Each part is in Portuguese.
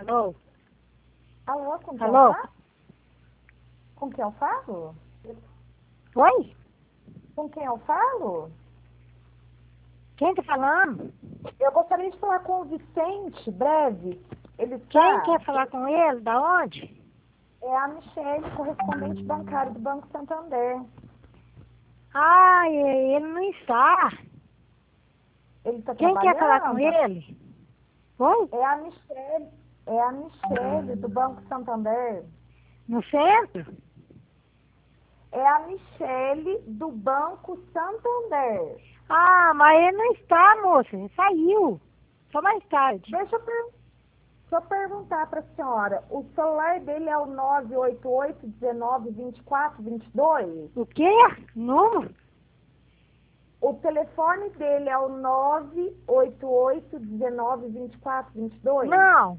Alô? Alô, com quem eu Alô? falo? Com quem eu falo? Oi? Com quem eu falo? Quem tá falando? Eu gostaria de falar com o Vicente, breve. Ele Quem está? quer falar com ele? Da onde? É a Michele, correspondente bancário do Banco Santander. Ah, ele não está. Ele está Quem quer falar com trabalhando? ele? Oi? É a Michele do Banco Santander. No centro? É a Michele do Banco Santander. Ah, mas ele não está, moça. Ele saiu. Só mais tarde. Deixa eu perguntar para a senhora. O celular dele é o 988-19-24-22? O quê? Número? O telefone dele é o 988-19-24-22? Não.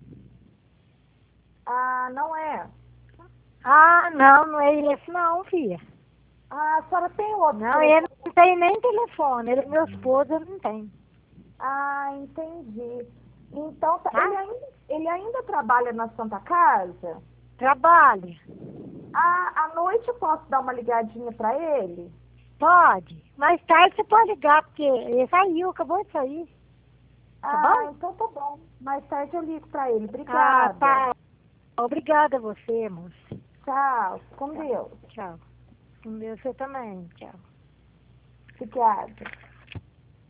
Ah, não é. Ah, não é esse não, filha. Ah, a senhora tem outro Não, telefone? ele não tem nem telefone. Ele, meu esposo, ele não tem. Ah, entendi. Então, Tá? ele ainda trabalha na Santa Casa? Trabalha. Ah, à noite eu posso dar uma ligadinha para ele? Pode. Mais tarde você pode ligar, porque ele saiu, acabou de sair. Tá Ah, bom? então tá bom. Mais tarde eu ligo para ele. Ah, Obrigada. tá. Obrigada a você, moça. Tchau. Com Tchau. Deus. Tchau. Com Deus você também. Tchau. Obrigada.